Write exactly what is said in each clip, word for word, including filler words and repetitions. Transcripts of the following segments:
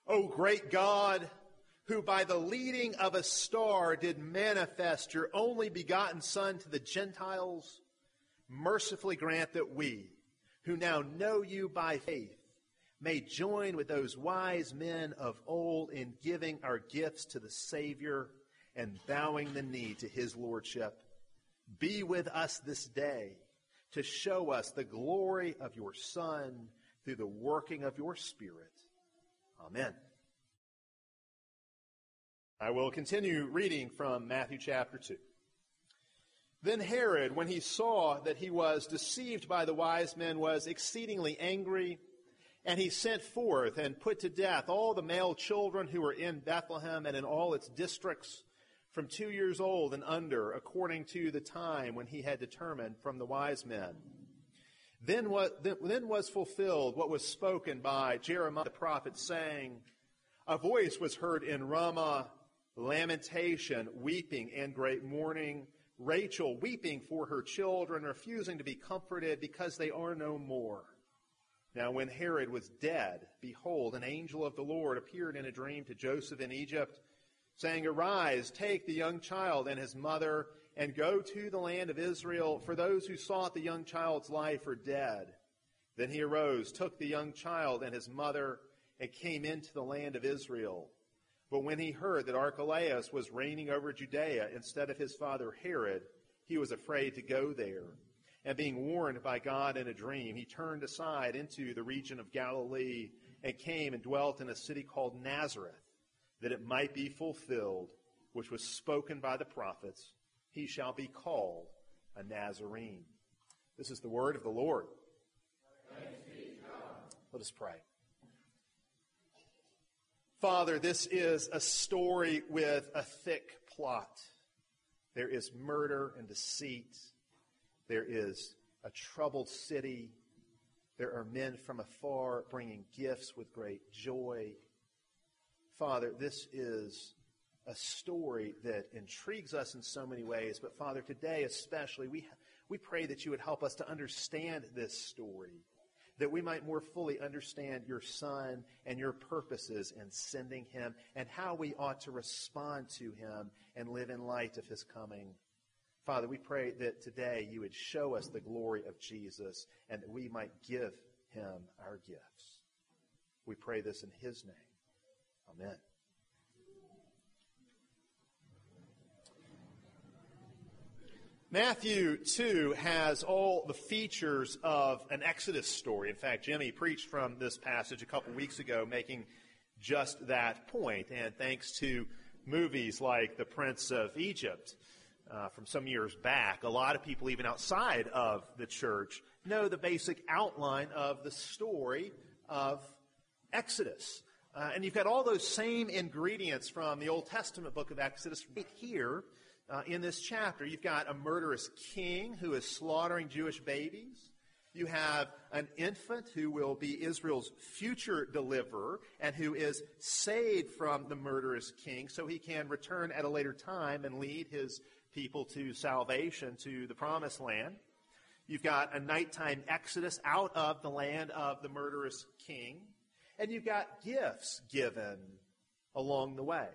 O great God, who by the leading of a star did manifest your only begotten Son to the Gentiles, mercifully grant that we, who now know you by faith, may join with those wise men of old in giving our gifts to the Savior and bowing the knee to his lordship. Be with us this day to show us the glory of your Son through the working of your Spirit. Amen. I will continue reading from Matthew chapter two. Then Herod, when he saw that he was deceived by the wise men, was exceedingly angry, and he sent forth and put to death all the male children who were in Bethlehem and in all its districts, from two years old and under, according to the time when he had determined from the wise men. Then was, then was fulfilled what was spoken by Jeremiah the prophet, saying, a voice was heard in Ramah, lamentation, weeping, and great mourning, Rachel weeping for her children, refusing to be comforted because they are no more. Now when Herod was dead, behold, an angel of the Lord appeared in a dream to Joseph in Egypt, saying, arise, take the young child and his mother, and go to the land of Israel, for those who sought the young child's life are dead. Then he arose, took the young child and his mother, and came into the land of Israel. But when he heard that Archelaus was reigning over Judea instead of his father Herod, he was afraid to go there. And being warned by God in a dream, he turned aside into the region of Galilee and came and dwelt in a city called Nazareth, that it might be fulfilled, which was spoken by the prophets, he shall be called a Nazarene. This is the word of the Lord. Thanks be to God. Let us pray. Father, this is a story with a thick plot. There is murder and deceit. There is a troubled city. There are men from afar bringing gifts with great joy. Father, this is a story that intrigues us in so many ways. But Father, today especially, we, we pray that you would help us to understand this story, that we might more fully understand your Son and your purposes in sending him and how we ought to respond to him and live in light of his coming. Father, we pray that today you would show us the glory of Jesus and that we might give him our gifts. We pray this in his name. Amen. Matthew two has all the features of an Exodus story. In fact, Jimmy preached from this passage a couple weeks ago, making just that point. And thanks to movies like The Prince of Egypt uh, from some years back, a lot of people, even outside of the church, know the basic outline of the story of Exodus. Uh, and you've got all those same ingredients from the Old Testament book of Exodus right here uh, in this chapter. You've got a murderous king who is slaughtering Jewish babies. You have an infant who will be Israel's future deliverer and who is saved from the murderous king so he can return at a later time and lead his people to salvation, to the promised land. You've got a nighttime exodus out of the land of the murderous king. And you've got gifts given along the way.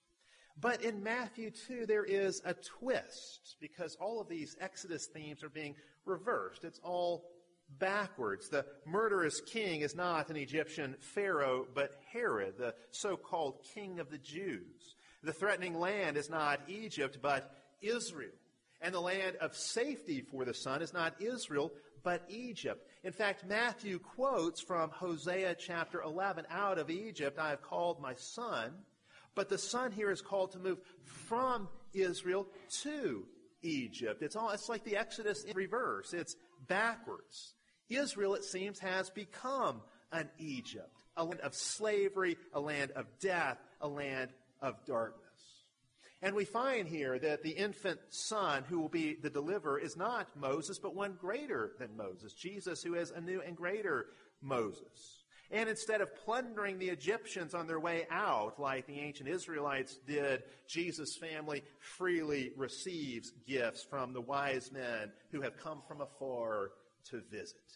But in Matthew two, there is a twist because all of these Exodus themes are being reversed. It's all backwards. The murderous king is not an Egyptian pharaoh, but Herod, the so-called king of the Jews. The threatening land is not Egypt, but Israel. And the land of safety for the son is not Israel, but Egypt. In fact, Matthew quotes from Hosea chapter eleven, out of Egypt I have called my son. But the son here is called to move from Israel to Egypt. It's all, it's like the Exodus in reverse. It's backwards. Israel, it seems, has become an Egypt, a land of slavery, a land of death, a land of darkness. And we find here that the infant son who will be the deliverer is not Moses, but one greater than Moses, Jesus, who is a new and greater Moses. And instead of plundering the Egyptians on their way out, like the ancient Israelites did, Jesus' family freely receives gifts from the wise men who have come from afar to visit.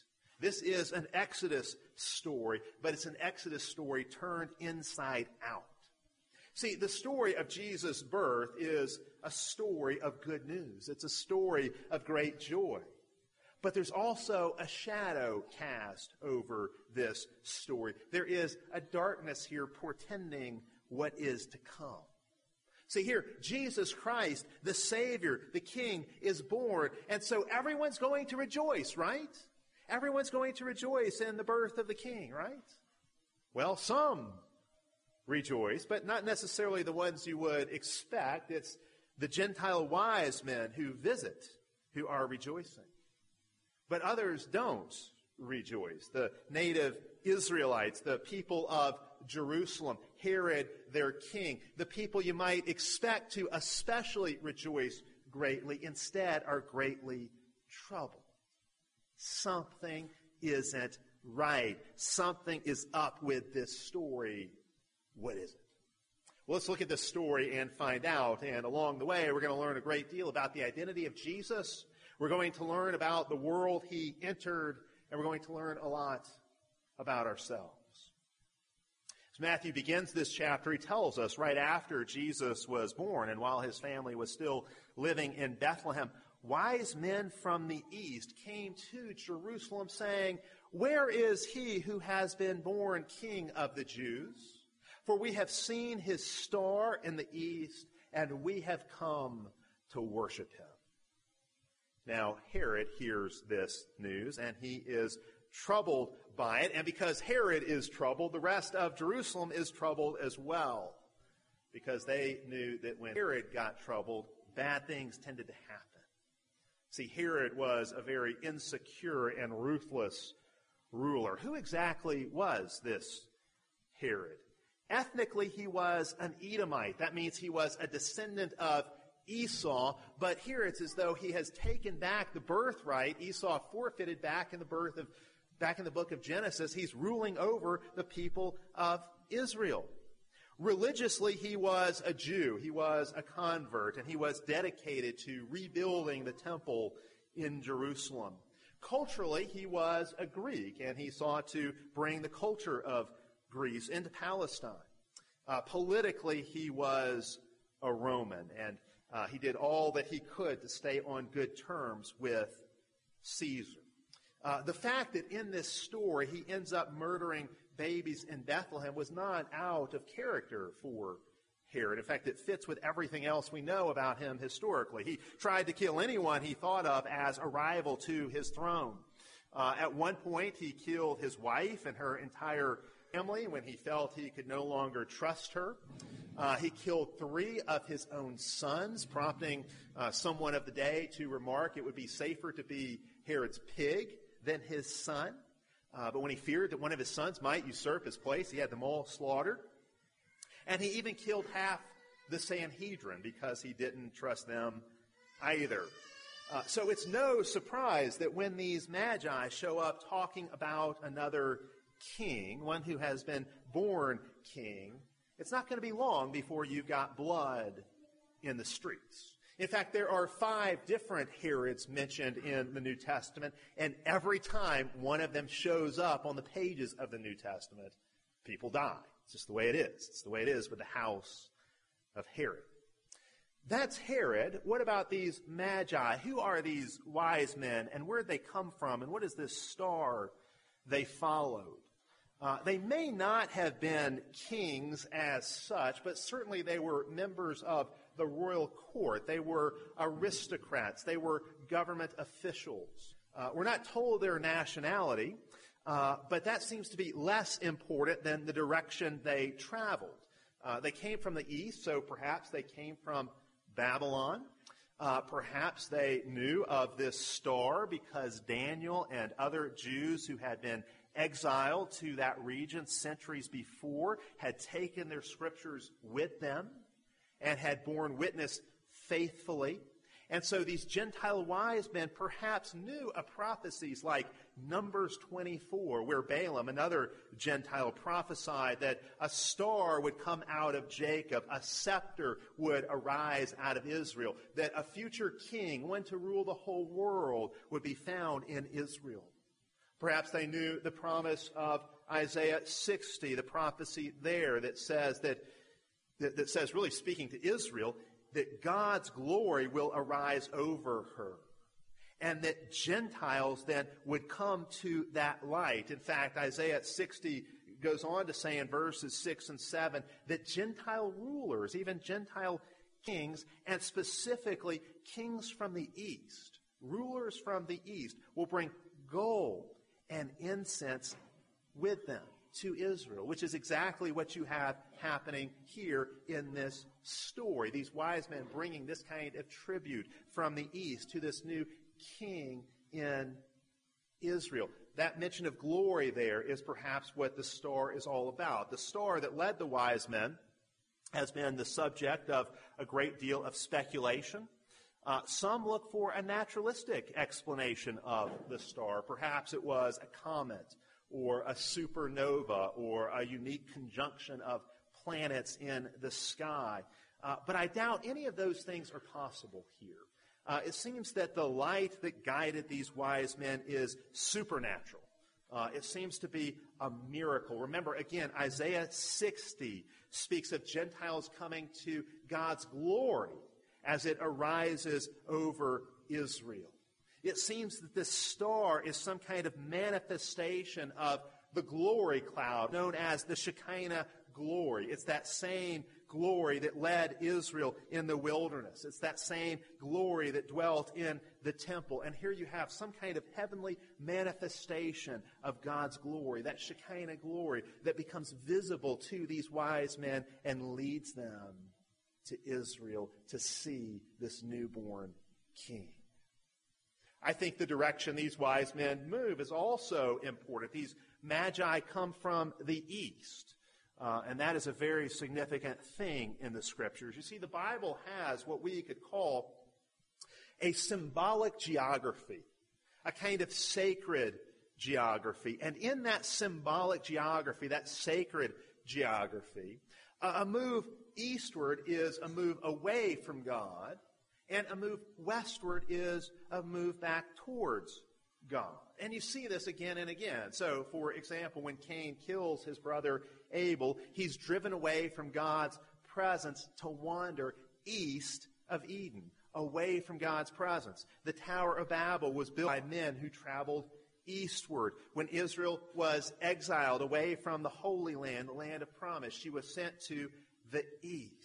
This is an Exodus story, but it's an Exodus story turned inside out. See, the story of Jesus' birth is a story of good news. It's a story of great joy. But there's also a shadow cast over this story. There is a darkness here portending what is to come. See here, Jesus Christ, the Savior, the King, is born. And so everyone's going to rejoice, right? Everyone's going to rejoice in the birth of the King, right? Well, some rejoice, but not necessarily the ones you would expect. It's the Gentile wise men who visit who are rejoicing. But others don't rejoice. The native Israelites, the people of Jerusalem, Herod, their king, the people you might expect to especially rejoice greatly, instead are greatly troubled. Something isn't right. Something is up with this story. What is it? Well, let's look at this story and find out. And along the way, we're going to learn a great deal about the identity of Jesus. We're going to learn about the world he entered, and we're going to learn a lot about ourselves. As Matthew begins this chapter, he tells us right after Jesus was born, and while his family was still living in Bethlehem, wise men from the east came to Jerusalem saying, "Where is he who has been born King of the Jews? For we have seen his star in the east, and we have come to worship him." Now, Herod hears this news, and he is troubled by it. And because Herod is troubled, the rest of Jerusalem is troubled as well. Because they knew that when Herod got troubled, bad things tended to happen. See, Herod was a very insecure and ruthless ruler. Who exactly was this Herod? Ethnically, he was an Edomite. That means he was a descendant of Esau, but here it's as though he has taken back the birthright Esau forfeited back in the birth of, back in the book of Genesis. He's ruling over the people of Israel. Religiously, he was a Jew. He was a convert, and he was dedicated to rebuilding the temple in Jerusalem. Culturally, he was a Greek, and he sought to bring the culture of Greece into Palestine. Uh, politically, he was a Roman, and uh, he did all that he could to stay on good terms with Caesar. Uh, the fact that in this story he ends up murdering babies in Bethlehem was not out of character for Herod. In fact, it fits with everything else we know about him historically. He tried to kill anyone he thought of as a rival to his throne. Uh, at one point, he killed his wife and her entire family when he felt he could no longer trust her. Uh, he killed three of his own sons, prompting uh, someone of the day to remark it would be safer to be Herod's pig than his son. Uh, but when he feared that one of his sons might usurp his place, he had them all slaughtered. And he even killed half the Sanhedrin because he didn't trust them either. Uh, so it's no surprise that when these magi show up talking about another king, one who has been born king, it's not going to be long before you've got blood in the streets. In fact, there are five different Herods mentioned in the New Testament, and every time one of them shows up on the pages of the New Testament, people die. It's just the way it is. It's the way it is with the house of Herod. That's Herod. What about these magi? Who are these wise men, and where did they come from, and what is this star they followed? Uh, they may not have been kings as such, but certainly they were members of the royal court. They were aristocrats. They were government officials. Uh, we're not told their nationality, uh, but that seems to be less important than the direction they traveled. Uh, they came from the east, so perhaps they came from Babylon. Uh, perhaps they knew of this star because Daniel and other Jews who had been exiled to that region centuries before had taken their scriptures with them and had borne witness faithfully. And so these Gentile wise men perhaps knew of prophecies like Numbers twenty-four, where Balaam, another Gentile, prophesied that a star would come out of Jacob, a scepter would arise out of Israel, that a future king, one to rule the whole world, would be found in Israel. Perhaps they knew the promise of Isaiah sixty, the prophecy there that says that, that, that says, really speaking to Israel, that God's glory will arise over her. And that Gentiles then would come to that light. In fact, Isaiah sixty goes on to say in verses six and seven that Gentile rulers, even Gentile kings, and specifically kings from the east, rulers from the east, will bring gold and incense with them to Israel, which is exactly what you have happening here in this story. These wise men bringing this kind of tribute from the east to this new king in Israel. That mention of glory there is perhaps what the star is all about. The star that led the wise men has been the subject of a great deal of speculation. Uh, some look for a naturalistic explanation of the star. Perhaps it was a comet or a supernova or a unique conjunction of planets in the sky. Uh, but I doubt any of those things are possible here. Uh, it seems that the light that guided these wise men is supernatural. Uh, it seems to be a miracle. Remember, again, Isaiah sixty speaks of Gentiles coming to God's glory as it arises over Israel. It seems that this star is some kind of manifestation of the glory cloud known as the Shekinah glory. It's that same glory that led Israel in the wilderness. It's that same glory that dwelt in the temple. And here you have some kind of heavenly manifestation of God's glory, that Shekinah glory that becomes visible to these wise men and leads them to Israel to see this newborn king. I think the direction these wise men move is also important. These magi come from the east. Uh, and that is a very significant thing in the Scriptures. You see, the Bible has what we could call a symbolic geography, a kind of sacred geography. And in that symbolic geography, that sacred geography, uh, a move eastward is a move away from God, and a move westward is a move back towards God. And you see this again and again. So, for example, when Cain kills his brother Abel, he's driven away from God's presence to wander east of Eden, away from God's presence. The Tower of Babel was built by men who traveled eastward. When Israel was exiled away from the Holy Land, the land of promise, she was sent to the east.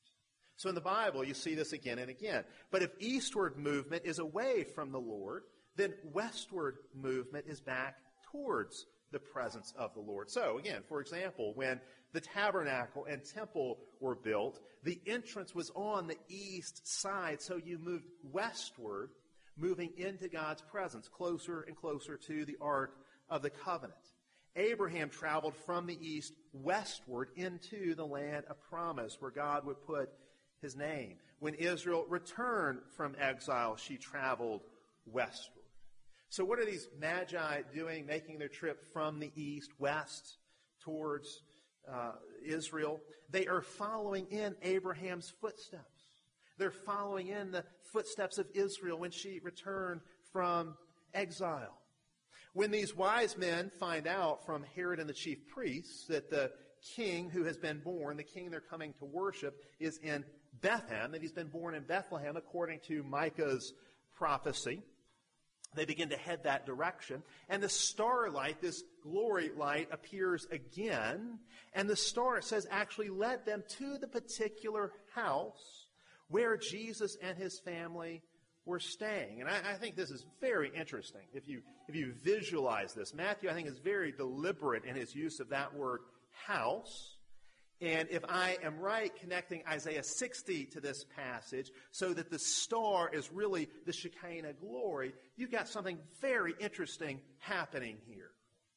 So in the Bible, you see this again and again. But if eastward movement is away from the Lord, then westward movement is back towards the presence of the Lord. So, again, for example, when the tabernacle and temple were built, the entrance was on the east side, so you moved westward, moving into God's presence, closer and closer to the Ark of the Covenant. Abraham traveled from the east westward into the land of promise, where God would put his name. When Israel returned from exile, she traveled westward. So what are these magi doing, making their trip from the east west towards uh, Israel? They are following in Abraham's footsteps. They're following in the footsteps of Israel when she returned from exile. When these wise men find out from Herod and the chief priests that the king who has been born, the king they're coming to worship, is in Bethlehem, that he's been born in Bethlehem according to Micah's prophecy, they begin to head that direction. And the starlight, this glory light, appears again. And the star, it says, actually led them to the particular house where Jesus and his family were staying. And I, I think this is very interesting. If you, if you visualize this, Matthew, I think, is very deliberate in his use of that word house. And if I am right, connecting Isaiah sixty to this passage so that the star is really the Shekinah glory, you've got something very interesting happening here.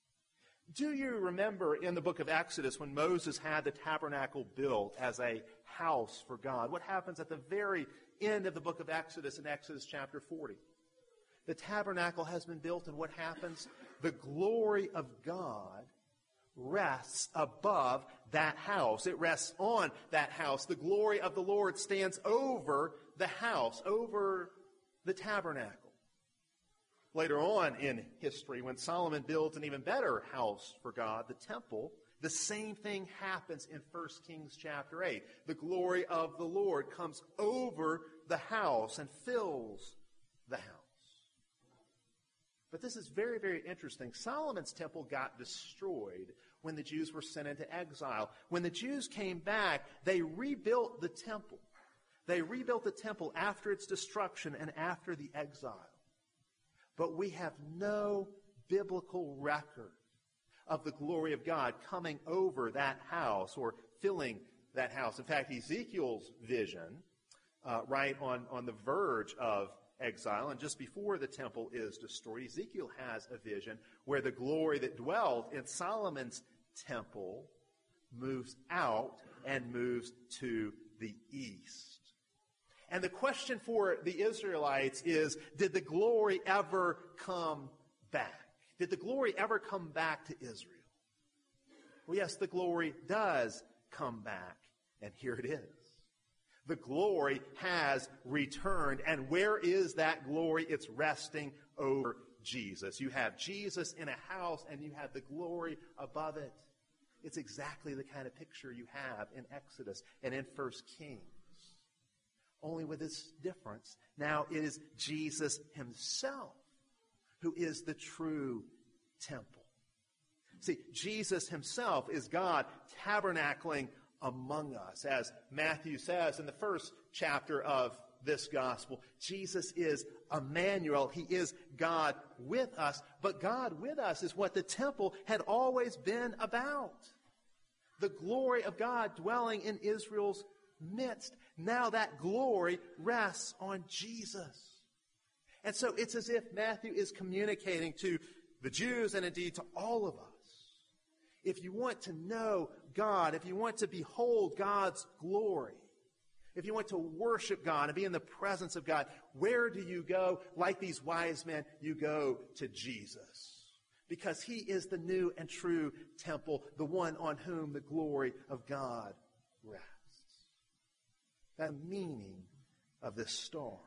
Do you remember in the book of Exodus when Moses had the tabernacle built as a house for God? What happens at the very end of the book of Exodus in Exodus chapter forty? The tabernacle has been built, and what happens? The glory of God rests above that house. It rests on that house. The glory of the Lord stands over the house, over the tabernacle. Later on in history, when Solomon builds an even better house for God, the temple, the same thing happens in First Kings chapter eight. The glory of the Lord comes over the house and fills the house. But this is very, very interesting. Solomon's temple got destroyed when the Jews were sent into exile. When the Jews came back, they rebuilt the temple. They rebuilt the temple after its destruction and after the exile. But we have no biblical record of the glory of God coming over that house or filling that house. In fact, Ezekiel's vision, uh, right on, on the verge of exile, and just before the temple is destroyed, Ezekiel has a vision where the glory that dwelt in Solomon's temple moves out and moves to the east. And the question for the Israelites is, did the glory ever come back? Did the glory ever come back to Israel? Well, yes, the glory does come back, and here it is. The glory has returned. And where is that glory? It's resting over Jesus. You have Jesus in a house, and you have the glory above it. It's exactly the kind of picture you have in Exodus and in First Kings. Only with this difference, now it is Jesus himself who is the true temple. See, Jesus himself is God tabernacling among us. As Matthew says in the first chapter of this gospel, Jesus is Emmanuel. He is God with us. But God with us is what the temple had always been about. The glory of God dwelling in Israel's midst. Now that glory rests on Jesus. And so it's as if Matthew is communicating to the Jews and indeed to all of us. If you want to know God, if you want to behold God's glory, if you want to worship God and be in the presence of God, where do you go? Like these wise men, you go to Jesus. Because he is the new and true temple, the one on whom the glory of God rests. That's the meaning of this star.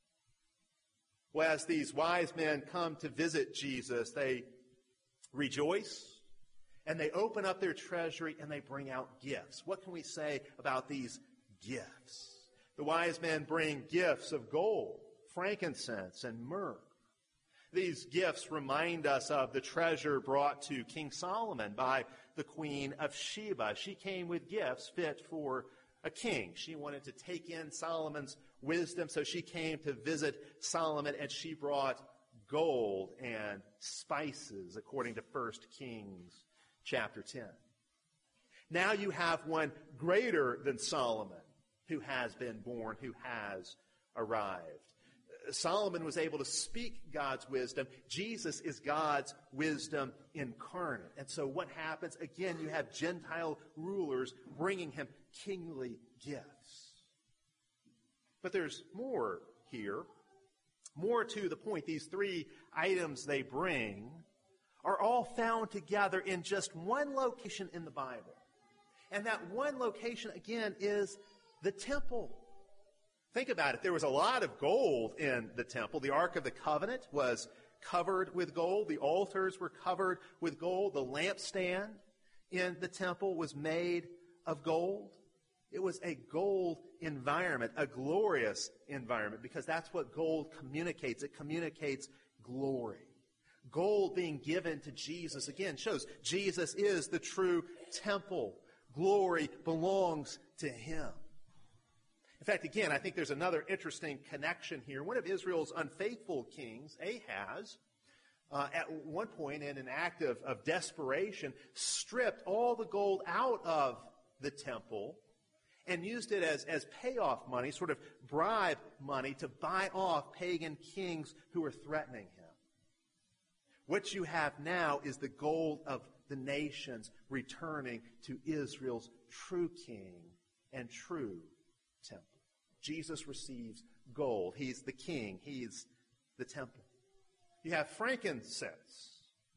Well, as these wise men come to visit Jesus, they rejoice. And they open up their treasury and they bring out gifts. What can we say about these gifts? The wise men bring gifts of gold, frankincense, and myrrh. These gifts remind us of the treasure brought to King Solomon by the Queen of Sheba. She came with gifts fit for a king. She wanted to take in Solomon's wisdom, so she came to visit Solomon, and she brought gold and spices, according to First Kings chapter ten. Now you have one greater than Solomon who has been born, who has arrived. Solomon was able to speak God's wisdom. Jesus is God's wisdom incarnate. And so what happens? Again, you have Gentile rulers bringing him kingly gifts. But there's more here. More to the point. These three items they bring are all found together in just one location in the Bible. And that one location, again, is the temple. Think about it. There was a lot of gold in the temple. The Ark of the Covenant was covered with gold. The altars were covered with gold. The lampstand in the temple was made of gold. It was a gold environment, a glorious environment, because that's what gold communicates. It communicates glory. Gold being given to Jesus, again, shows Jesus is the true temple. Glory belongs to him. In fact, again, I think there's another interesting connection here. One of Israel's unfaithful kings, Ahaz, uh, at one point in an act of, of desperation, stripped all the gold out of the temple and used it as, as payoff money, sort of bribe money, to buy off pagan kings who were threatening him. What you have now is the gold of the nations returning to Israel's true king and true temple. Jesus receives gold. He's the king. He's the temple. You have frankincense.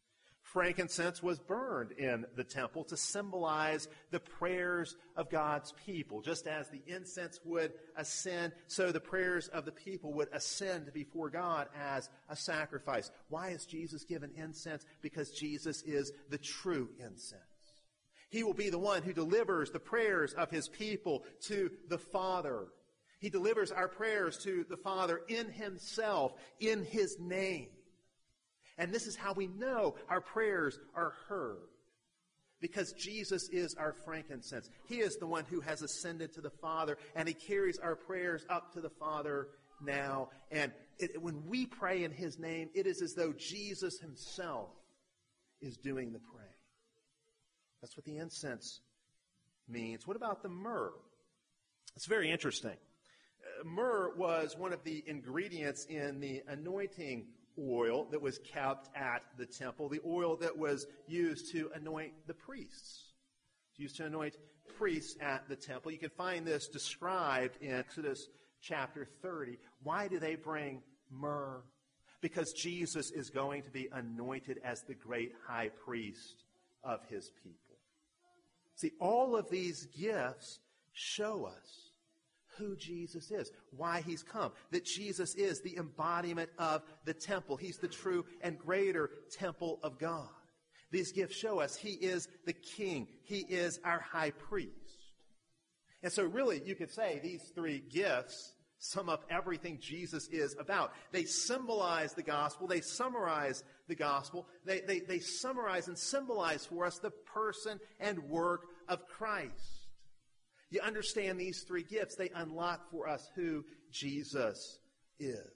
Frankincense was burned in the temple to symbolize the prayers of God's people. Just as the incense would ascend, so the prayers of the people would ascend before God as a sacrifice. Why is Jesus given incense? Because Jesus is the true incense. He will be the one who delivers the prayers of his people to the Father. He delivers our prayers to the Father in himself, in his name. And this is how we know our prayers are heard. Because Jesus is our frankincense. He is the one who has ascended to the Father, and he carries our prayers up to the Father now. And it, when we pray in his name, it is as though Jesus himself is doing the praying. That's what the incense means. What about the myrrh? It's very interesting. Uh, myrrh was one of the ingredients in the anointing oil that was kept at the temple, the oil that was used to anoint the priests, used to anoint priests at the temple. You can find this described in Exodus chapter thirty. Why do they bring myrrh? Because Jesus is going to be anointed as the great high priest of his people. See, all of these gifts show us who Jesus is, why he's come, that Jesus is the embodiment of the temple. He's the true and greater temple of God. These gifts show us he is the king. He is our high priest. And so really, you could say these three gifts sum up everything Jesus is about. They symbolize the gospel. They summarize the gospel. They, they, they summarize and symbolize for us the person and work of Christ. You understand these three gifts, they unlock for us who Jesus is.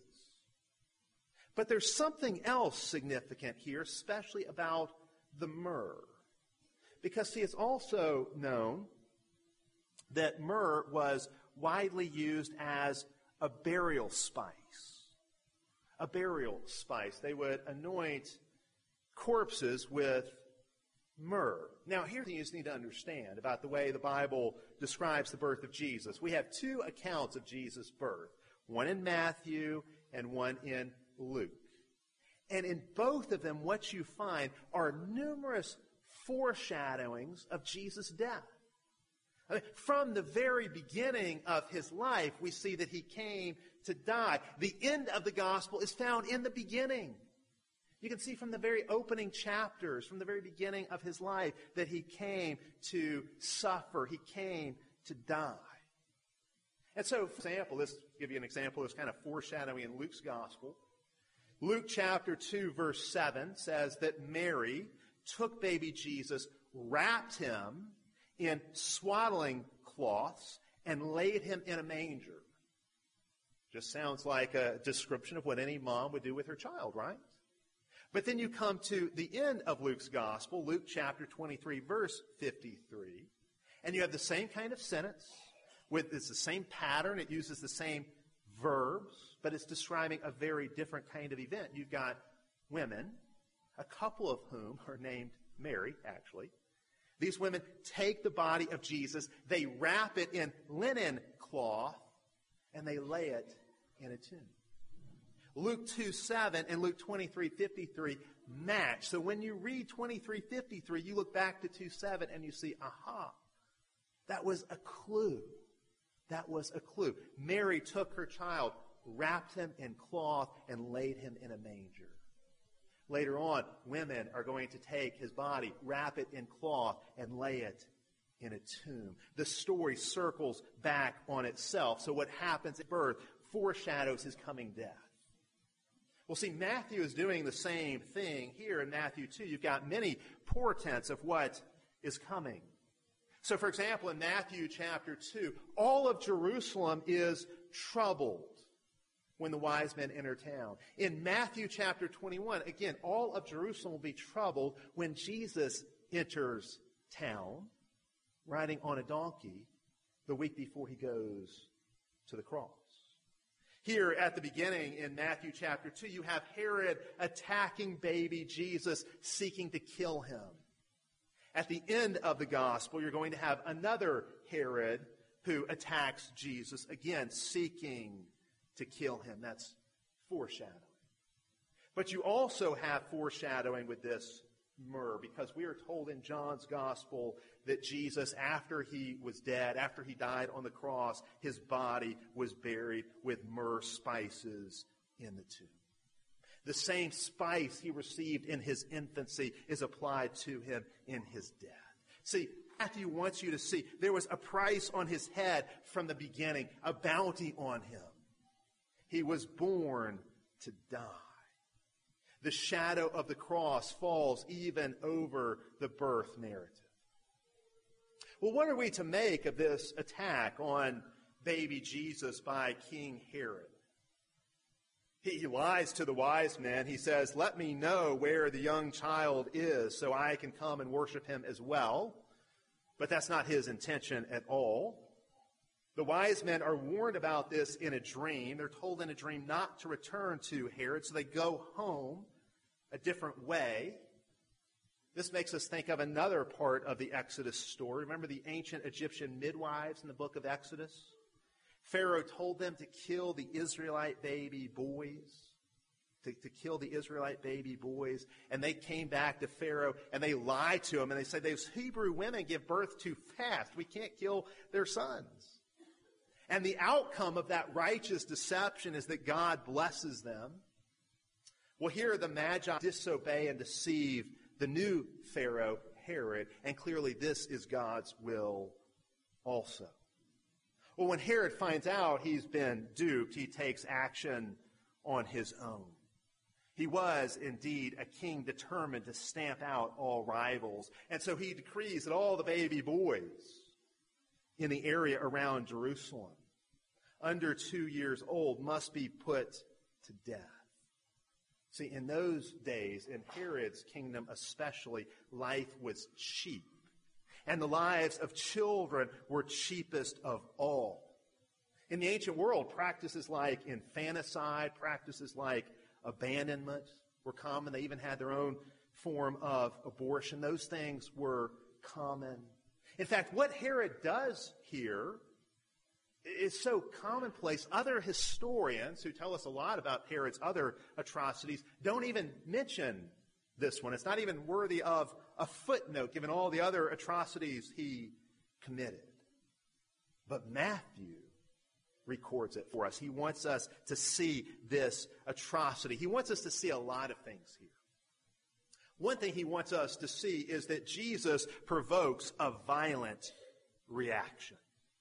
But there's something else significant here, especially about the myrrh. Because, see, it's also known that myrrh was widely used as a burial spice. A burial spice. They would anoint corpses with myrrh. Now, here's something you just need to understand about the way the Bible describes the birth of Jesus. We have two accounts of Jesus' birth, one in Matthew and one in Luke. And in both of them, what you find are numerous foreshadowings of Jesus' death. I mean, from the very beginning of his life, we see that he came to die. The end of the gospel is found in the beginning. You can see from the very opening chapters, from the very beginning of his life, that he came to suffer. He came to die. And so, for example, let's give you an example of kind of foreshadowing in Luke's gospel. Luke chapter two, verse seven says that Mary took baby Jesus, wrapped him in swaddling cloths, and laid him in a manger. Just sounds like a description of what any mom would do with her child, right? But then you come to the end of Luke's gospel, Luke chapter twenty-three, verse fifty-three, and you have the same kind of sentence. With, it's the same pattern. It uses the same verbs, but it's describing a very different kind of event. You've got women, a couple of whom are named Mary, actually. These women take the body of Jesus, they wrap it in linen cloth, and they lay it in a tomb. Luke two seven and Luke twenty-three fifty-three match. So when you read twenty-three fifty-three, you look back to two seven and you see, aha, that was a clue. That was a clue. Mary took her child, wrapped him in cloth, and laid him in a manger. Later on, women are going to take his body, wrap it in cloth, and lay it in a tomb. The story circles back on itself. So what happens at birth foreshadows his coming death. Well, see, Matthew is doing the same thing here in Matthew two. You've got many portents of what is coming. So, for example, in Matthew chapter two, all of Jerusalem is troubled when the wise men enter town. In Matthew chapter twenty-one, again, all of Jerusalem will be troubled when Jesus enters town, riding on a donkey, the week before he goes to the cross. Here at the beginning in Matthew chapter two, you have Herod attacking baby Jesus, seeking to kill him. At the end of the gospel, you're going to have another Herod who attacks Jesus, again, seeking to kill him. That's foreshadowing. But you also have foreshadowing with this myrrh, because we are told in John's gospel that Jesus, after he was dead, after he died on the cross, his body was buried with myrrh spices in the tomb. The same spice he received in his infancy is applied to him in his death. See, Matthew wants you to see there was a price on his head from the beginning, a bounty on him. He was born to die. The shadow of the cross falls even over the birth narrative. Well, what are we to make of this attack on baby Jesus by King Herod? He lies to the wise men. He says, let me know where the young child is so I can come and worship him as well. But that's not his intention at all. The wise men are warned about this in a dream. They're told in a dream not to return to Herod, so they go home a different way. This makes us think of another part of the Exodus story. Remember the ancient Egyptian midwives in the book of Exodus? Pharaoh told them to kill the Israelite baby boys, to, to kill the Israelite baby boys. And they came back to Pharaoh and they lied to him and they said, those Hebrew women give birth too fast. We can't kill their sons. And the outcome of that righteous deception is that God blesses them. Well, here the Magi disobey and deceive the new Pharaoh, Herod, and clearly this is God's will also. Well, when Herod finds out he's been duped, he takes action on his own. He was indeed a king determined to stamp out all rivals. And so he decrees that all the baby boys in the area around Jerusalem, under two years old, must be put to death. See, in those days, in Herod's kingdom especially, life was cheap. And the lives of children were cheapest of all. In the ancient world, practices like infanticide, practices like abandonment were common. They even had their own form of abortion. Those things were common. In fact, what Herod does here is so commonplace. Other historians who tell us a lot about Herod's other atrocities don't even mention this one. It's not even worthy of a footnote, given all the other atrocities he committed. But Matthew records it for us. He wants us to see this atrocity. He wants us to see a lot of things here. One thing he wants us to see is that Jesus provokes a violent reaction.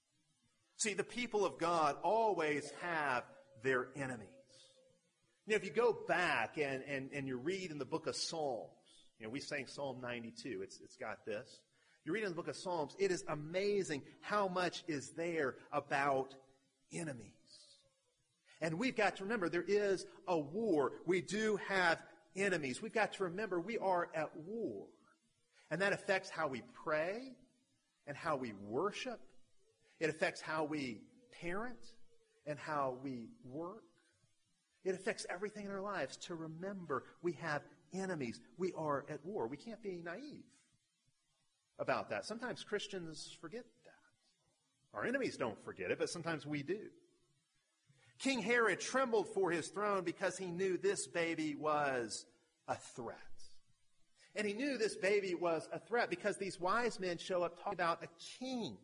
See, the people of God always have their enemies. You know, if you go back and, and, and you read in the book of Psalms, you know, we sang Psalm ninety-two. It's, it's got this. You read in the book of Psalms, it is amazing how much is there about enemies. And we've got to remember there is a war. We do have enemies. We've got to remember we are at war. And that affects how we pray and how we worship. It affects how we parent and how we work. It affects everything in our lives to remember we have enemies. We are at war. We can't be naive about that. Sometimes Christians forget that. Our enemies don't forget it, but sometimes we do. King Herod trembled for his throne because he knew this baby was a threat. And he knew this baby was a threat because these wise men show up talking about a king.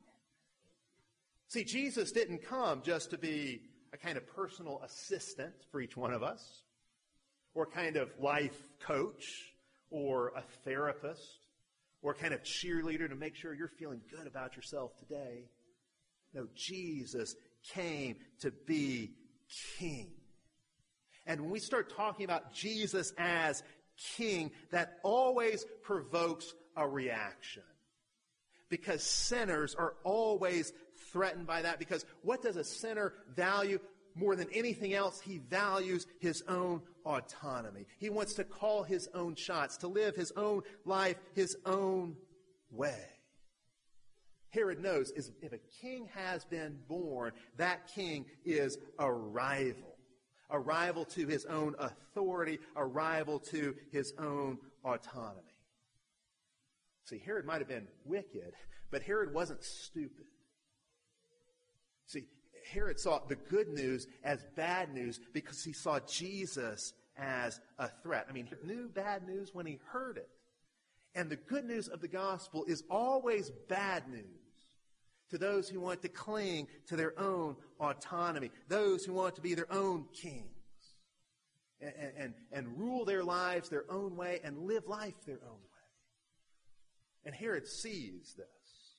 See, Jesus didn't come just to be a kind of personal assistant for each one of us, or a kind of life coach, or a therapist, or a kind of cheerleader to make sure you're feeling good about yourself today. No, Jesus came to be king. And when we start talking about Jesus as king, that always provokes a reaction. Because sinners are always threatened by that. Because what does a sinner value more than anything else? He values his own autonomy. He wants to call his own shots, to live his own life his own way. Herod knows is if a king has been born, that king is a rival. A rival to his own authority, a rival to his own autonomy. See, Herod might have been wicked, but Herod wasn't stupid. See, Herod saw the good news as bad news because he saw Jesus as a threat. I mean, he knew bad news when he heard it. And the good news of the gospel is always bad news to those who want to cling to their own autonomy, those who want to be their own kings and, and, and rule their lives their own way and live life their own way. And Herod sees this.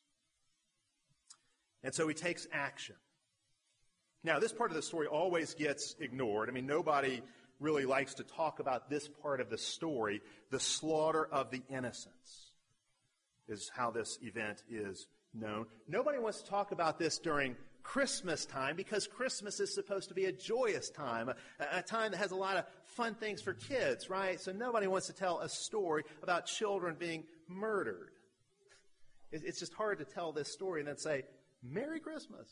And so he takes action. Now, this part of the story always gets ignored. I mean, nobody really likes to talk about this part of the story. The slaughter of the innocents is how this event is known. Nobody wants to talk about this during Christmas time because Christmas is supposed to be a joyous time, a, a time that has a lot of fun things for kids, right? So nobody wants to tell a story about children being murdered. It, it's just hard to tell this story and then say, Merry Christmas.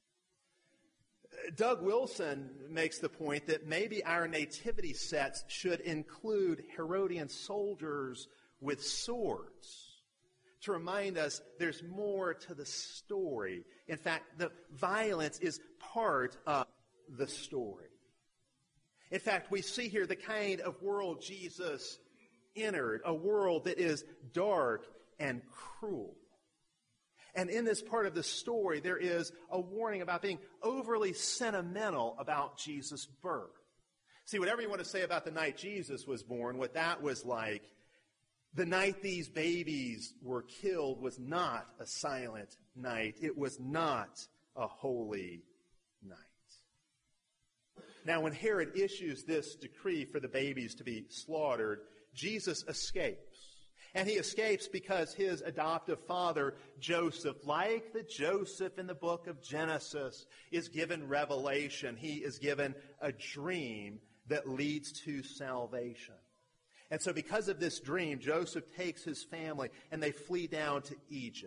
Doug Wilson makes the point that maybe our nativity sets should include Herodian soldiers with swords to remind us there's more to the story. In fact, the violence is part of the story. In fact, we see here the kind of world Jesus entered, a world that is dark and cruel. And in this part of the story, there is a warning about being overly sentimental about Jesus' birth. See, whatever you want to say about the night Jesus was born, what that was like, the night these babies were killed was not a silent night. It was not a holy night. Now, when Herod issues this decree for the babies to be slaughtered, Jesus escapes. And he escapes because his adoptive father, Joseph, like the Joseph in the book of Genesis, is given revelation. He is given a dream that leads to salvation. And so because of this dream, Joseph takes his family and they flee down to Egypt.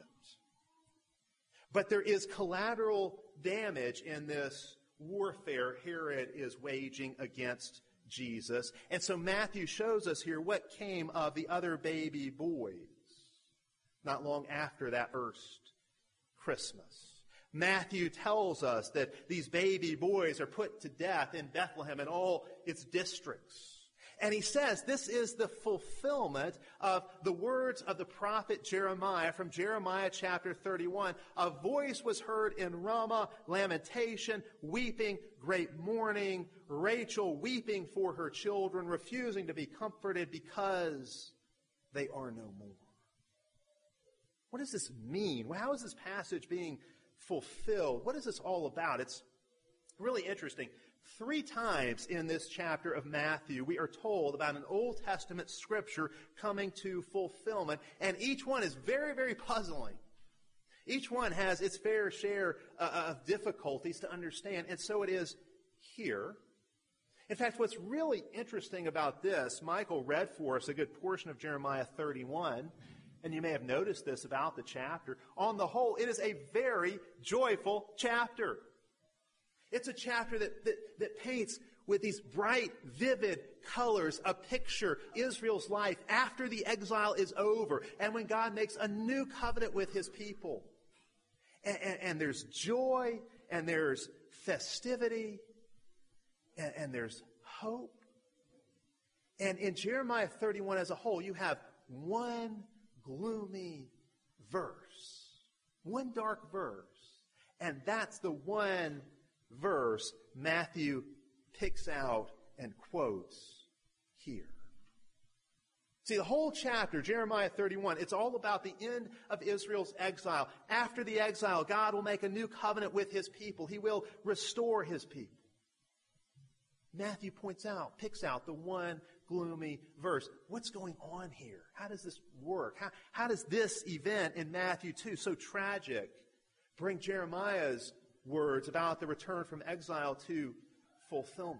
But there is collateral damage in this warfare Herod is waging against Jesus. And so Matthew shows us here what came of the other baby boys not long after that first Christmas. Matthew tells us that these baby boys are put to death in Bethlehem and all its districts. And he says this is the fulfillment of the words of the prophet Jeremiah from Jeremiah chapter thirty-one. A voice was heard in Ramah, lamentation, weeping, great mourning, Rachel weeping for her children, refusing to be comforted because they are no more. What does this mean? How is this passage being fulfilled? What is this all about? It's really interesting. Three times in this chapter of Matthew, we are told about an Old Testament scripture coming to fulfillment, and each one is very, very puzzling. Each one has its fair share uh, of difficulties to understand, and so it is here. In fact, what's really interesting about this, Michael read for us a good portion of Jeremiah thirty-one, and you may have noticed this about the chapter. On the whole, it is a very joyful chapter. It's a chapter that, that, that paints with these bright, vivid colors a picture Israel's life after the exile is over and when God makes a new covenant with his people. And, and, and there's joy, and there's festivity, and, and there's hope. And in Jeremiah thirty-one as a whole, you have one gloomy verse, one dark verse, and that's the one verse Matthew picks out and quotes here. See, the whole chapter, Jeremiah thirty-one, it's all about the end of Israel's exile. After the exile, God will make a new covenant with his people. He will restore his people. Matthew points out, picks out the one gloomy verse. What's going on here? How does this work? How, how does this event in Matthew two, so tragic, bring Jeremiah's words about the return from exile to fulfillment?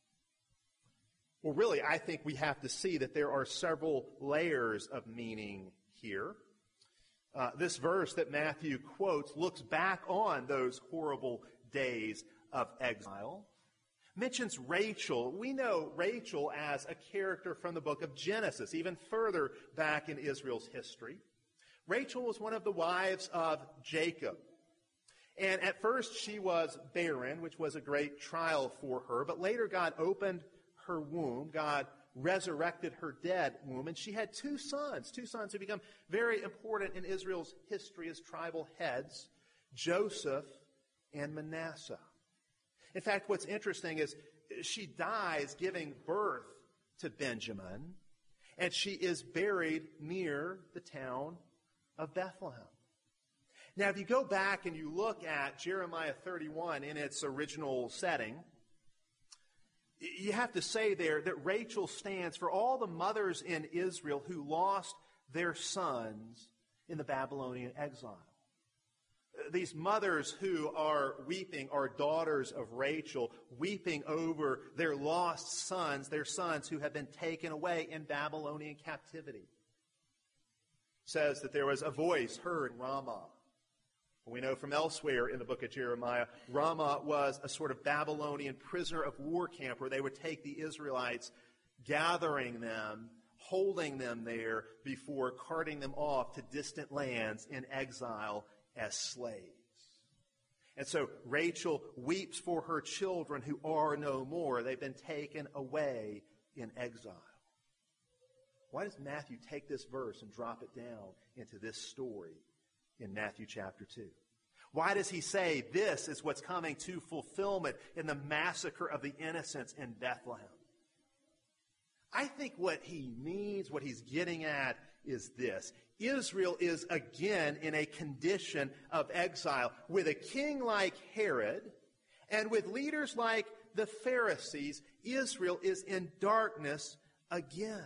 Well, really, I think we have to see that there are several layers of meaning here. Uh, this verse that Matthew quotes looks back on those horrible days of exile. Mentions Rachel. We know Rachel as a character from the book of Genesis, even further back in Israel's history. Rachel was one of the wives of Jacob. And at first she was barren, which was a great trial for her. But later God opened her womb. God resurrected her dead womb. And she had two sons, two sons who become very important in Israel's history as tribal heads, Joseph and Manasseh. In fact, what's interesting is she dies giving birth to Benjamin, and she is buried near the town of Bethlehem. Now, if you go back and you look at Jeremiah thirty-one in its original setting, you have to say there that Rachel stands for all the mothers in Israel who lost their sons in the Babylonian exile. These mothers who are weeping are daughters of Rachel, weeping over their lost sons, their sons who have been taken away in Babylonian captivity. It says that there was a voice heard in Ramah. We know from elsewhere in the book of Jeremiah, Ramah was a sort of Babylonian prisoner of war camp where they would take the Israelites, gathering them, holding them there before carting them off to distant lands in exile as slaves. And so Rachel weeps for her children who are no more. They've been taken away in exile. Why does Matthew take this verse and drop it down into this story in Matthew chapter two? Why does he say this is what's coming to fulfillment in the massacre of the innocents in Bethlehem? I think what he means, what he's getting at, is this. Israel is again in a condition of exile with a king like Herod and with leaders like the Pharisees. Israel is in darkness again.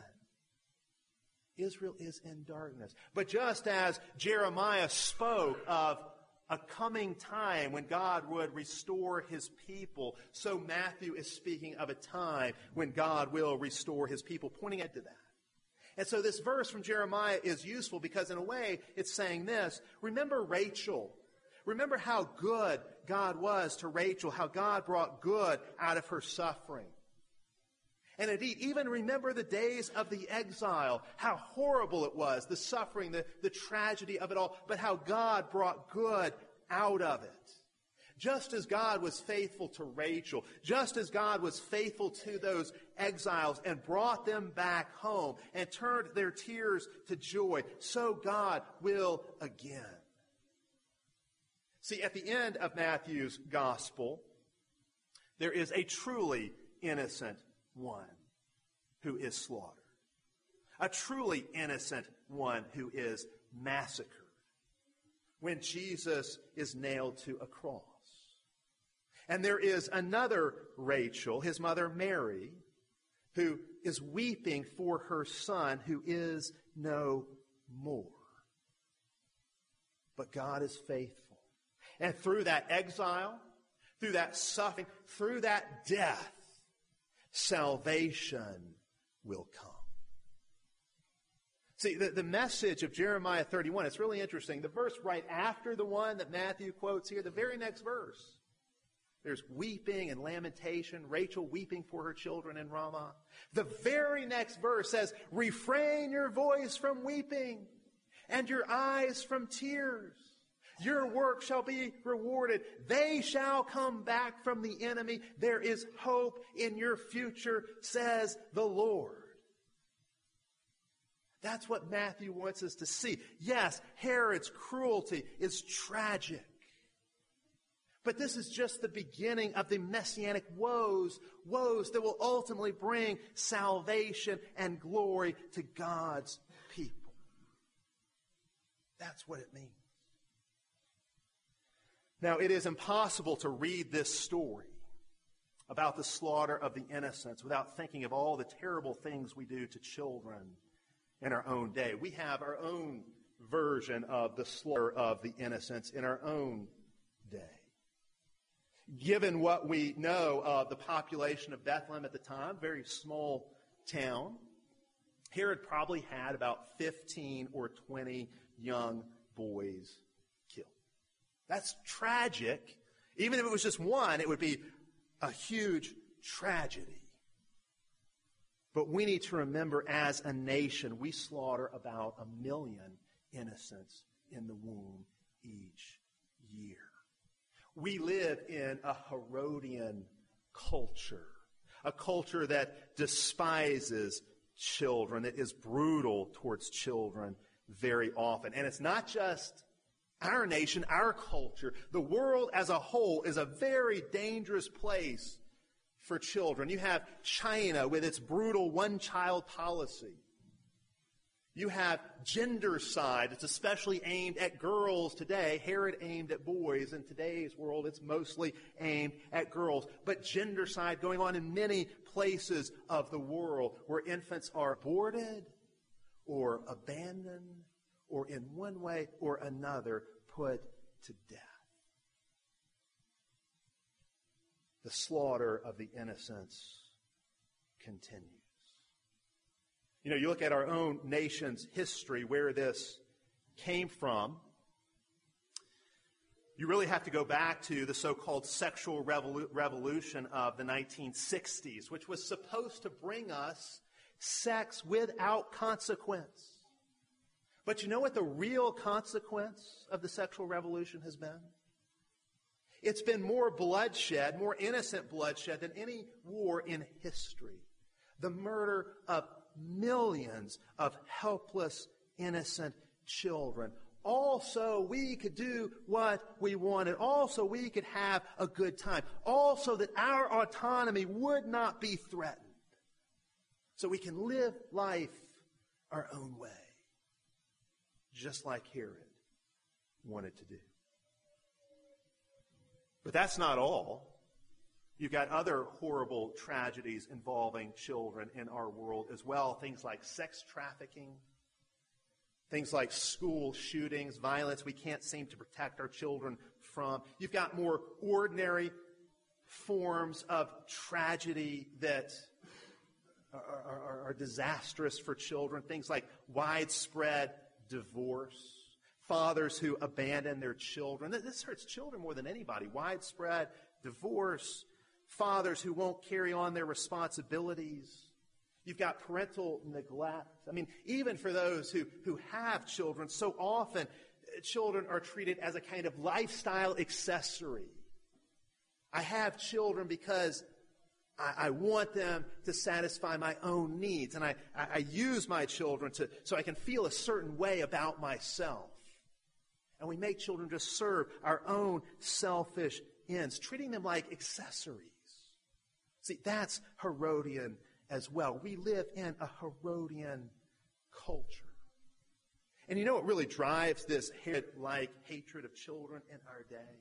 Israel is in darkness. But just as Jeremiah spoke of a coming time when God would restore his people, so Matthew is speaking of a time when God will restore his people, pointing to that. And so this verse from Jeremiah is useful because in a way it's saying this. Remember Rachel. Remember how good God was to Rachel, how God brought good out of her suffering. And indeed, even remember the days of the exile, how horrible it was, the suffering, the, the tragedy of it all, but how God brought good out of it. Just as God was faithful to Rachel, just as God was faithful to those exiles and brought them back home and turned their tears to joy, so God will again. See, at the end of Matthew's gospel, there is a truly innocent one who is slaughtered. A truly innocent one who is massacred when Jesus is nailed to a cross. And there is another Rachel, his mother Mary, who is weeping for her son who is no more. But God is faithful. And through that exile, through that suffering, through that death, salvation will come. See, the, the message of Jeremiah thirty-one, it's really interesting. The verse right after the one that Matthew quotes here, the very next verse, there's weeping and lamentation, Rachel weeping for her children in Ramah. The very next verse says, refrain your voice from weeping and your eyes from tears. Your work shall be rewarded. They shall come back from the enemy. There is hope in your future, says the Lord. That's what Matthew wants us to see. Yes, Herod's cruelty is tragic. But this is just the beginning of the messianic woes, woes that will ultimately bring salvation and glory to God's people. That's what it means. Now, it is impossible to read this story about the slaughter of the innocents without thinking of all the terrible things we do to children in our own day. We have our own version of the slaughter of the innocents in our own day. Given what we know of the population of Bethlehem at the time, very small town, Herod probably had about fifteen or twenty young boys killed. That's tragic. Even if it was just one, it would be a huge tragedy. But we need to remember, as a nation, we slaughter about a million innocents in the womb each year. We live in a Herodian culture, a culture that despises children, that is brutal towards children very often. And it's not just our nation, our culture. The world as a whole is a very dangerous place for children. You have China with its brutal one-child policy. You have gendercide. It's especially aimed at girls today. Herod aimed at boys. In today's world, it's mostly aimed at girls. But gendercide going on in many places of the world where infants are aborted or abandoned or in one way or another put to death. The slaughter of the innocents continues. You know, you look at our own nation's history, where this came from, you really have to go back to the so-called sexual revolu- revolution of the nineteen sixties, which was supposed to bring us sex without consequence. But you know what the real consequence of the sexual revolution has been? It's been more bloodshed, more innocent bloodshed than any war in history. The murder of millions of helpless, innocent children. Also, we could do what we wanted. Also, we could have a good time. Also, that our autonomy would not be threatened. So we can live life our own way. Just like Herod wanted to do. But that's not all. You've got other horrible tragedies involving children in our world as well. Things like sex trafficking, things like school shootings, violence we can't seem to protect our children from. You've got more ordinary forms of tragedy that are, are, are disastrous for children. Things like widespread divorce, fathers who abandon their children. This hurts children more than anybody. Widespread divorce, fathers who won't carry on their responsibilities. You've got parental neglect. I mean, even for those who, who have children, so often children are treated as a kind of lifestyle accessory. I have children because I, I want them to satisfy my own needs. And I, I, I use my children to so I can feel a certain way about myself. And we make children just serve our own selfish ends, treating them like accessories. See, that's Herodian as well. We live in a Herodian culture. And you know what really drives this Herod-like hatred of children in our day?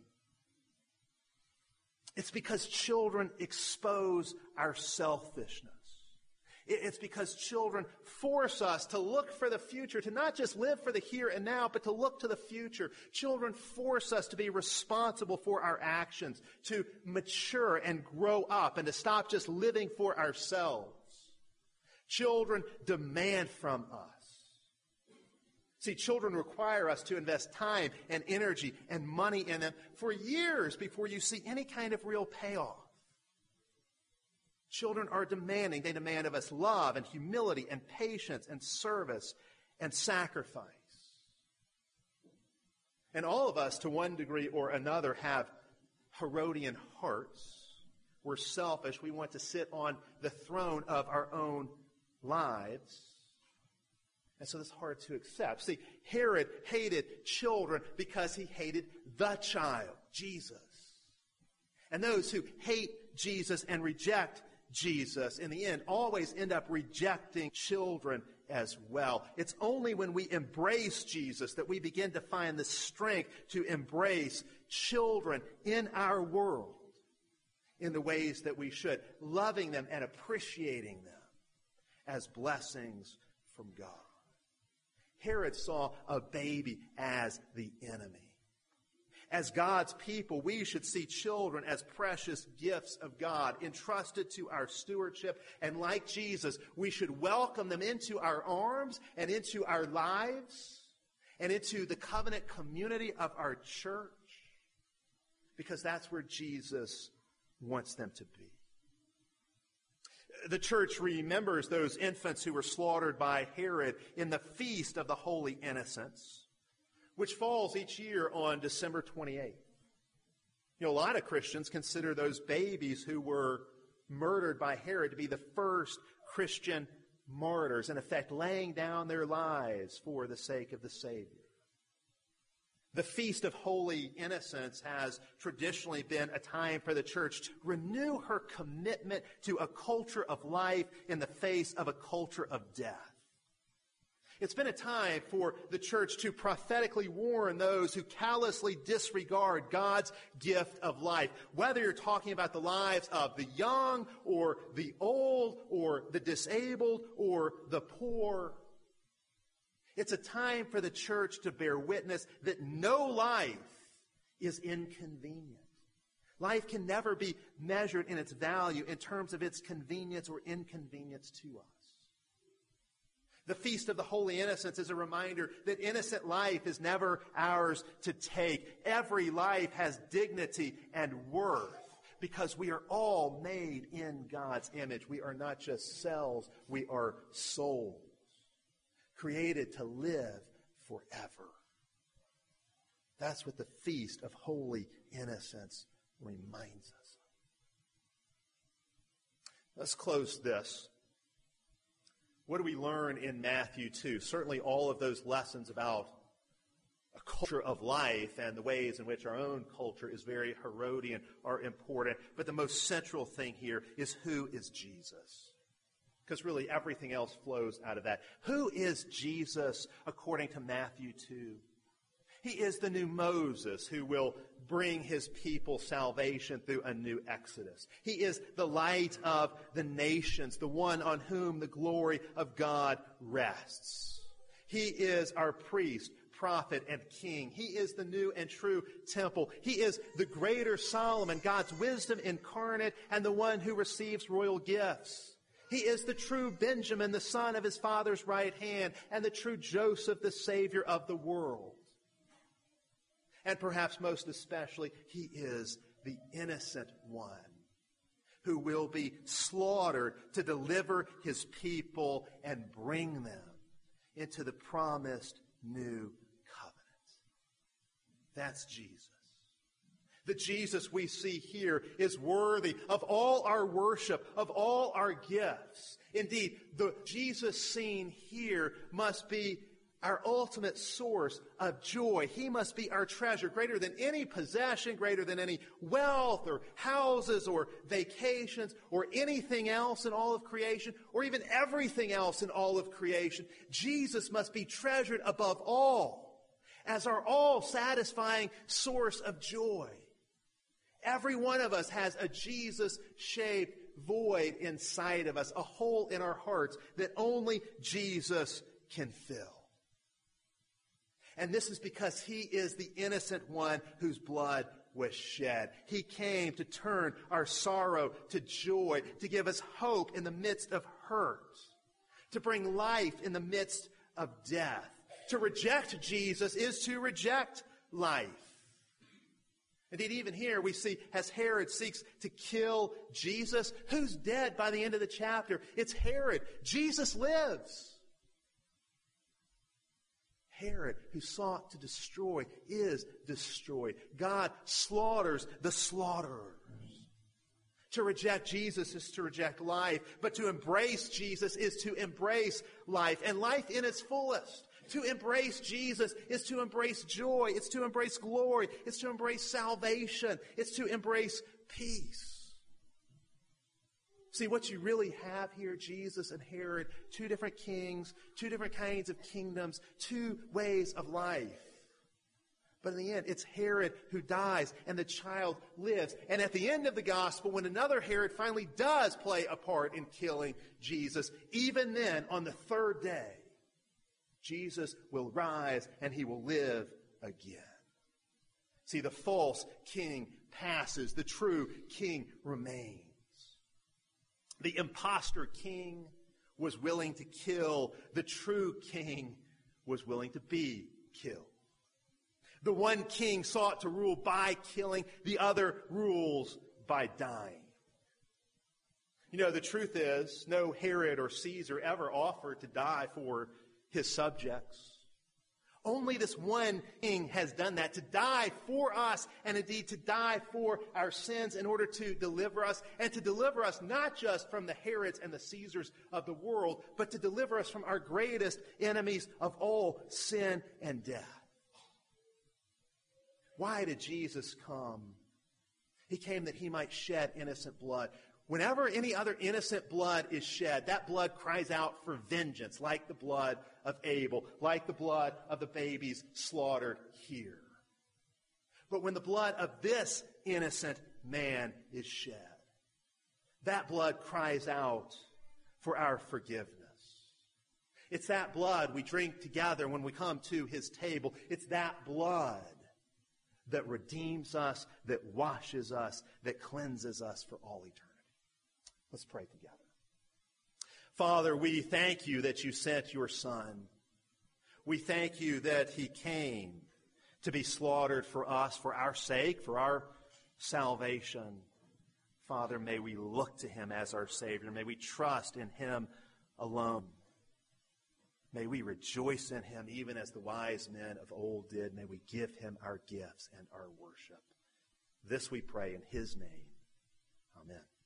It's because children expose our selfishness. It's because children force us to look for the future, to not just live for the here and now, but to look to the future. Children force us to be responsible for our actions, to mature and grow up, and to stop just living for ourselves. Children demand from us. See, children require us to invest time and energy and money in them for years before you see any kind of real payoff. Children are demanding. They demand of us love and humility and patience and service and sacrifice. And all of us, to one degree or another, have Herodian hearts. We're selfish. We want to sit on the throne of our own lives. And so it's hard to accept. See, Herod hated children because he hated the child, Jesus. And those who hate Jesus and reject Jesus, in the end, always end up rejecting children as well. It's only when we embrace Jesus that we begin to find the strength to embrace children in our world in the ways that we should, loving them and appreciating them as blessings from God. Herod saw a baby as the enemy. As God's people, we should see children as precious gifts of God, entrusted to our stewardship. And like Jesus, we should welcome them into our arms and into our lives and into the covenant community of our church, because that's where Jesus wants them to be. The church remembers those infants who were slaughtered by Herod in the Feast of the Holy Innocents, which falls each year on December twenty-eighth. You know, a lot of Christians consider those babies who were murdered by Herod to be the first Christian martyrs, in effect laying down their lives for the sake of the Savior. The Feast of Holy Innocents has traditionally been a time for the church to renew her commitment to a culture of life in the face of a culture of death. It's been a time for the church to prophetically warn those who callously disregard God's gift of life. Whether you're talking about the lives of the young or the old or the disabled or the poor. It's a time for the church to bear witness that no life is inconvenient. Life can never be measured in its value in terms of its convenience or inconvenience to us. The Feast of the Holy Innocents is a reminder that innocent life is never ours to take. Every life has dignity and worth because we are all made in God's image. We are not just cells, we are souls, created to live forever. That's what the Feast of Holy Innocents reminds us. Let's close this. What do we learn in Matthew two? Certainly all of those lessons about a culture of life and the ways in which our own culture is very Herodian are important. But the most central thing here is, who is Jesus? Because really everything else flows out of that. Who is Jesus according to Matthew two? He is the new Moses who will bring his people salvation through a new Exodus. He is the light of the nations, the one on whom the glory of God rests. He is our priest, prophet, and king. He is the new and true temple. He is the greater Solomon, God's wisdom incarnate, and the one who receives royal gifts. He is the true Benjamin, the son of his father's right hand, and the true Joseph, the Savior of the world. And perhaps most especially, he is the innocent one who will be slaughtered to deliver his people and bring them into the promised new covenant. That's Jesus. The Jesus we see here is worthy of all our worship, of all our gifts. Indeed, the Jesus seen here must be our ultimate source of joy. He must be our treasure, greater than any possession, greater than any wealth or houses or vacations or anything else in all of creation, or even everything else in all of creation. Jesus must be treasured above all as our all-satisfying source of joy. Every one of us has a Jesus-shaped void inside of us, a hole in our hearts that only Jesus can fill. And this is because he is the innocent one whose blood was shed. He came to turn our sorrow to joy, to give us hope in the midst of hurt, to bring life in the midst of death. To reject Jesus is to reject life. Indeed, even here we see, as Herod seeks to kill Jesus, who's dead by the end of the chapter? It's Herod. Jesus lives. Herod, who sought to destroy, is destroyed. God slaughters the slaughterers. To reject Jesus is to reject life, but to embrace Jesus is to embrace life, and life in its fullest. To embrace Jesus is to embrace joy. It's to embrace glory. It's to embrace salvation. It's to embrace peace. See, what you really have here, Jesus and Herod, two different kings, two different kinds of kingdoms, two ways of life. But in the end, it's Herod who dies and the child lives. And at the end of the gospel, when another Herod finally does play a part in killing Jesus, even then, on the third day, Jesus will rise and he will live again. See, the false king passes. The true king remains. The imposter king was willing to kill. The true king was willing to be killed. The one king sought to rule by killing. The other rules by dying. You know, the truth is, no Herod or Caesar ever offered to die for his subjects. Only this one king has done that, to die for us and indeed to die for our sins in order to deliver us, and to deliver us not just from the Herods and the Caesars of the world, but to deliver us from our greatest enemies of all, sin and death. Why did Jesus come? He came that he might shed innocent blood. Whenever any other innocent blood is shed, that blood cries out for vengeance, like the blood of Abel, like the blood of the babies slaughtered here. But when the blood of this innocent man is shed, that blood cries out for our forgiveness. It's that blood we drink together when we come to his table. It's that blood that redeems us, that washes us, that cleanses us for all eternity. Let's pray together. Father, we thank you that you sent your Son. We thank you that he came to be slaughtered for us, for our sake, for our salvation. Father, may we look to him as our Savior. May we trust in him alone. May we rejoice in him even as the wise men of old did. May we give him our gifts and our worship. This we pray in his name. Amen.